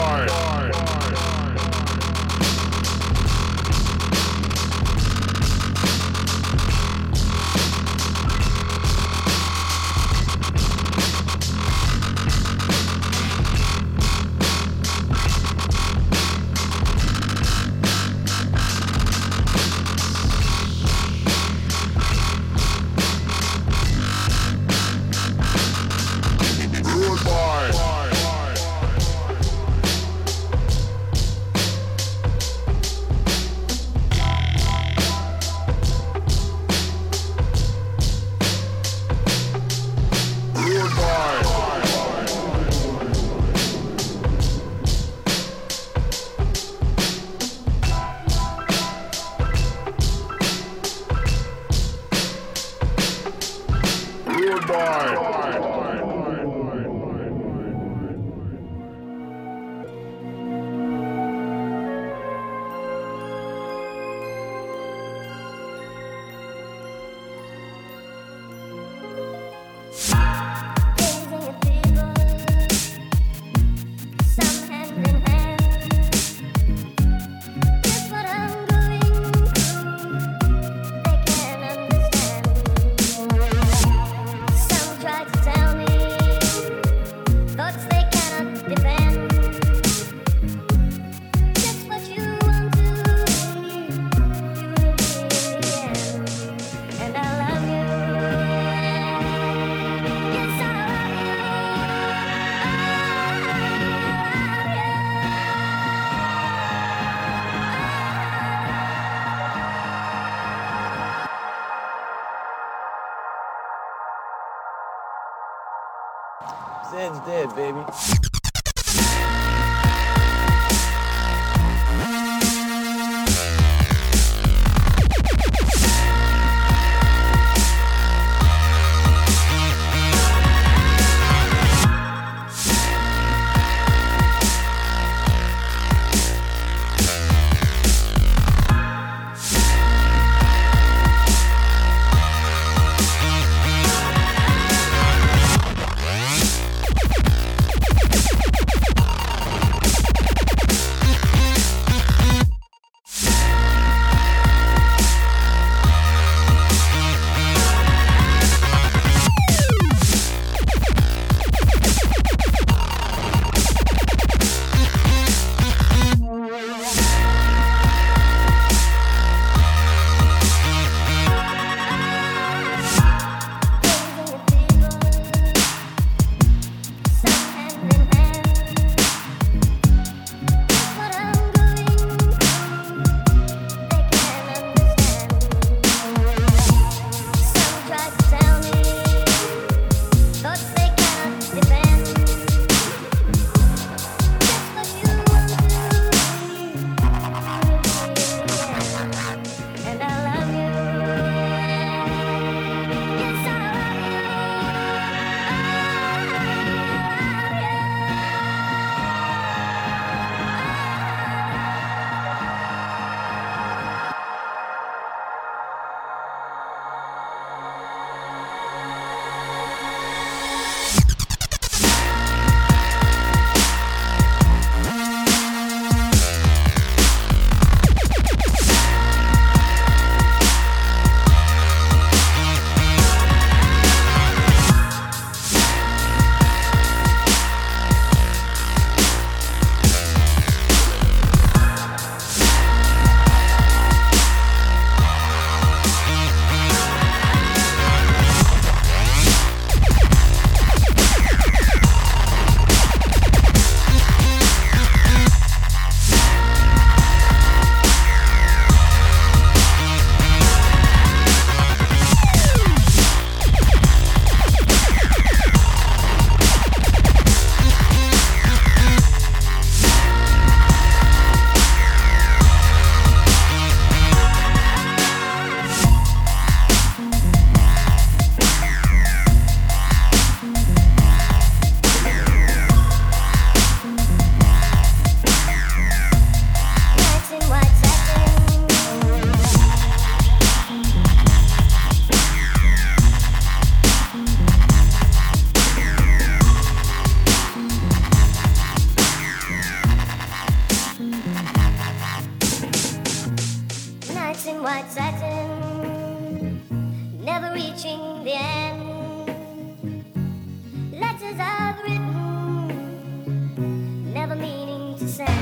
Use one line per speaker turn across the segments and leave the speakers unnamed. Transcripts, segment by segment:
Zed's dead, baby. white satin, never reaching the end. Letters I've written, never meaning to send.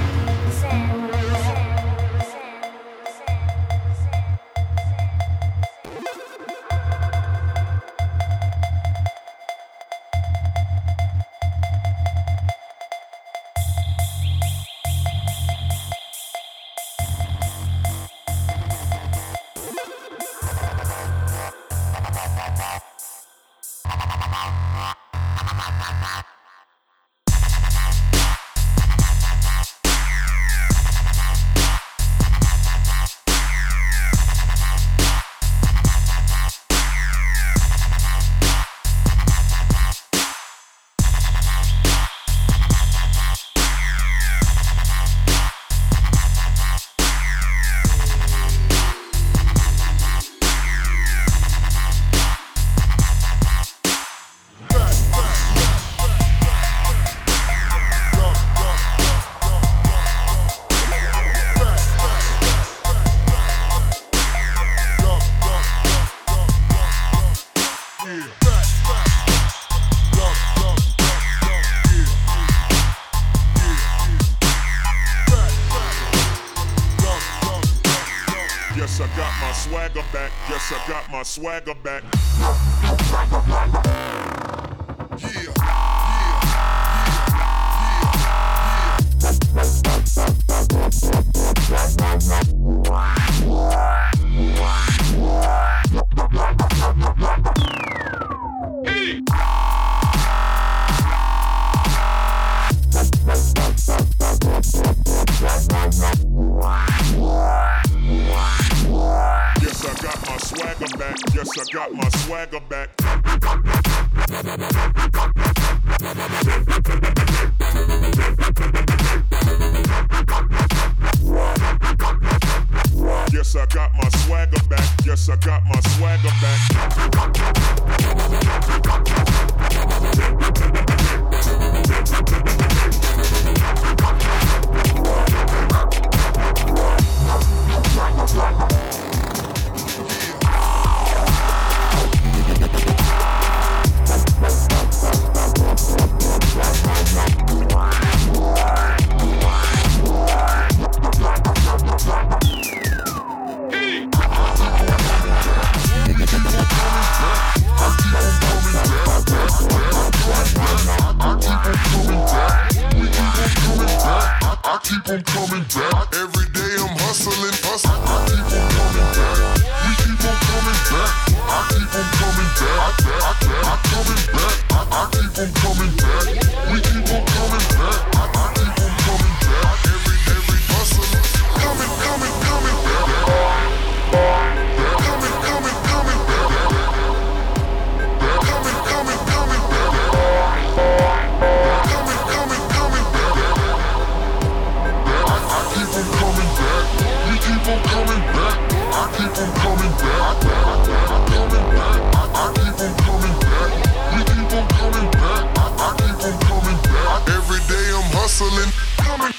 Swagger back. Yes, I got my swagger back. Yes, I got my swagger back. Yes, I got my swagger back. Keep on coming back. Every day I'm hustling. I keep on coming back. We keep on coming back. I keep on coming back. I'm coming back. I keep on coming back. We keep on coming back. I keep on coming back. Every hustling. Coming back. Coming back. Coming back. Keep on coming back. We keep on coming back. I keep on coming back. I'm coming back. I keep on coming back. We keep on coming back. I keep on coming back. Every day I'm hustling. Coming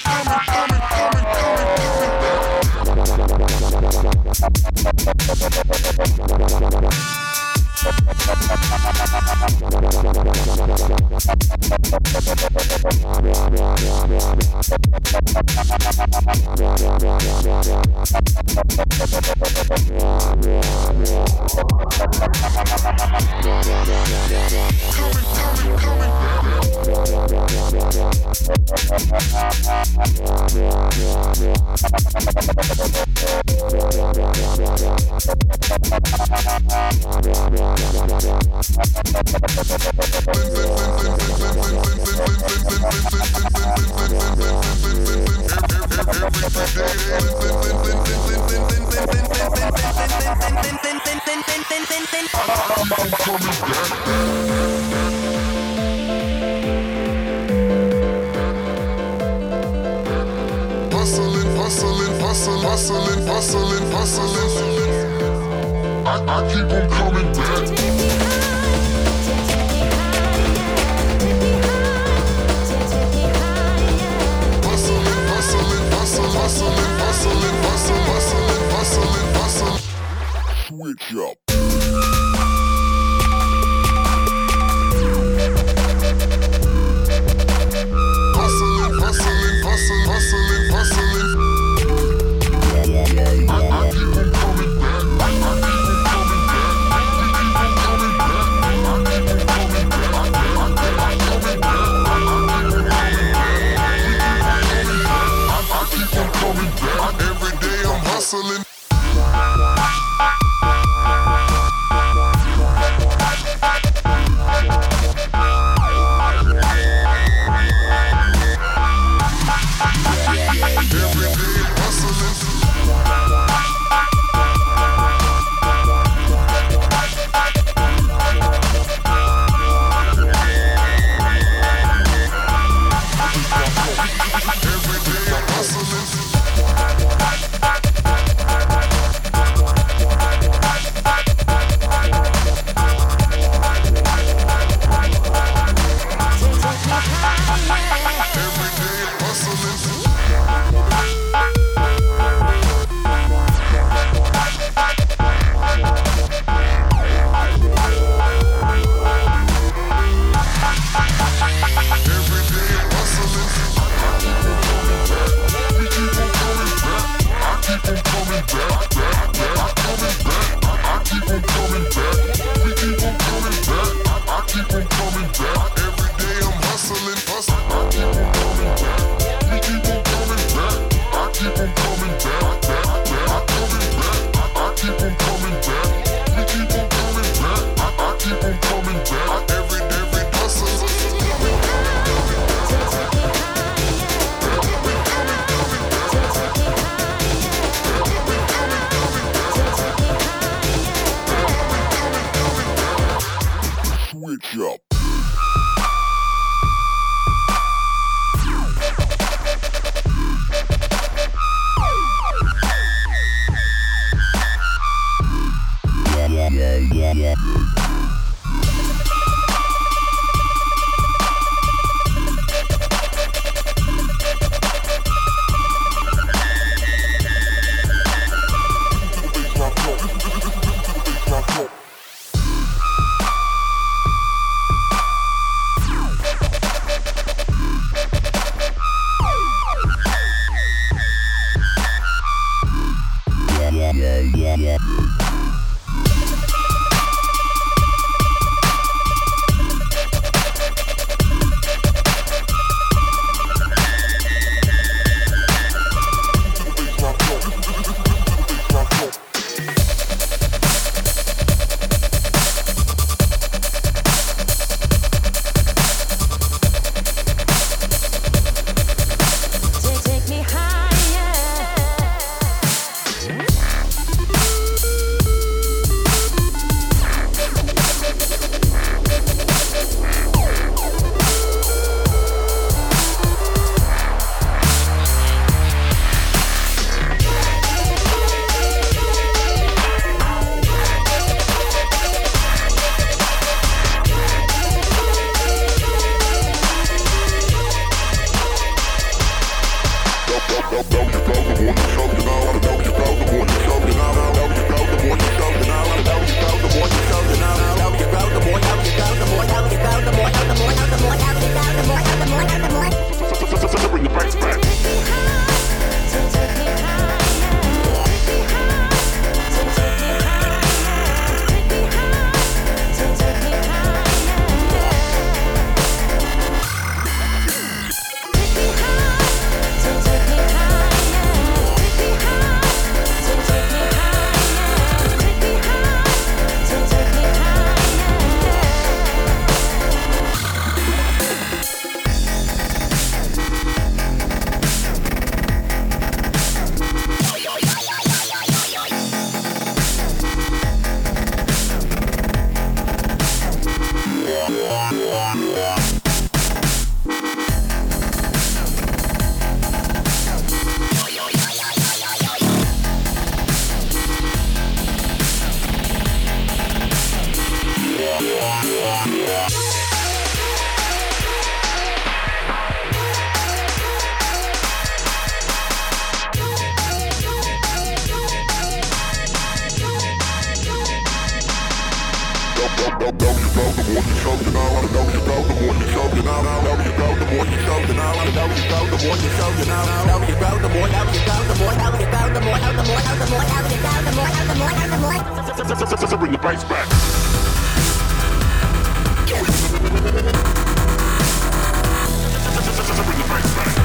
I keep on coming back. Hustling, hustling, hustling, hustling, hustling, hustling, hustling, hustling. Switch up. Hustling, hustling, hustling, hustling, hustling. I keep on coming back. I keep on coming back. We keep on coming back. I keep on coming back. I keep on coming back. I keep on coming back. Every day I'm hustling. Switch up. show, you know, I know you go. The more you show, you know, I know you go. The more you show, you know, I know you go. The more you show, you know, I know you go. The more you go, the more you go, the more you go, the more you go, the more you go, the more you go, the more you go, the more you go. Bring the bass back. Bring the bass back.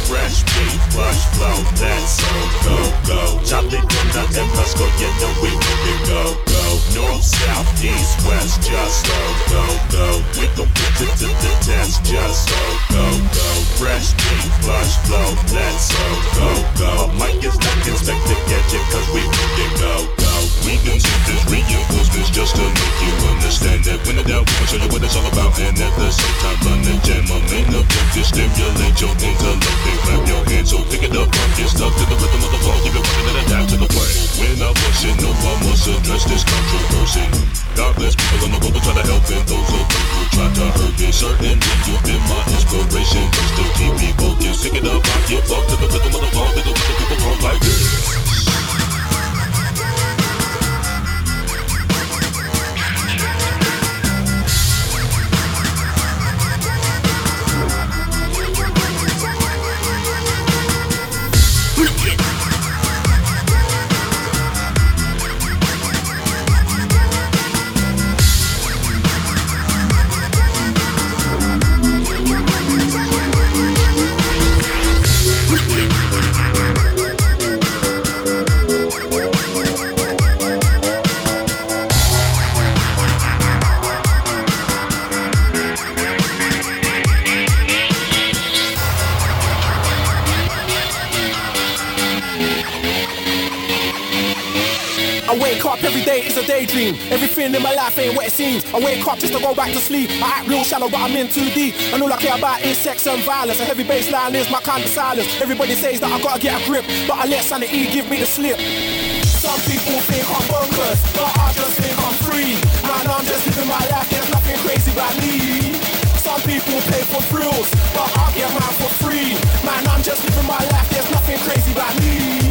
Fresh flow, that's so go. Chocolate donut and Fresco, you know we just go. Fresh, clean, flush, flow, let's go. A mic is not Inspector Gadget, cause we can go. We can take this reinforcements just to make you understand that when in doubt, we can show you what it's all about. And at the same time, run the jam. My main objective, stimulate your intellect and clap your hands. So pick it up, don't get stuck to the rhythm of the ball. Keep it rocking and adapt to the play. When I bust it, no one must address this controversy. God bless people on the road who try to help and those of you who try to hurt me. Certainly you've been my inspiration just to keep me focused. Pick it up, rock it, fuck to the rhythm of the ball. Pick it up, people talk like this.
Daydream. Everything in my life ain't what it seems. I wake up just to go back to sleep. I act real shallow, but I'm in too deep. And all I care about is sex and violence. A heavy bass line is my kind of silence. Everybody says that I gotta get a grip, but I let sanity give me the slip. Some people think I'm bonkers, but I just think I'm free. Man, I'm just living my life, there's nothing crazy about me. Some people pay for thrills, but I get mine for free. Man, I'm just living my life, there's nothing crazy about me.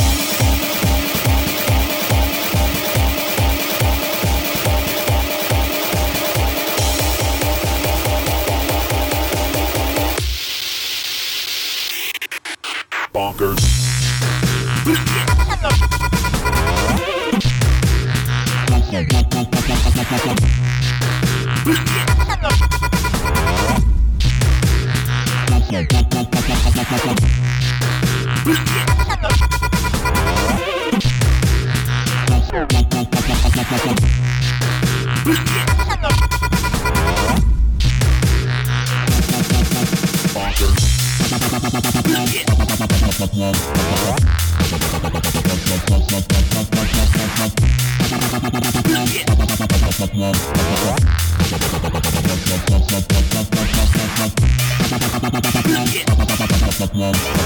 Bonkers.
Bonkers.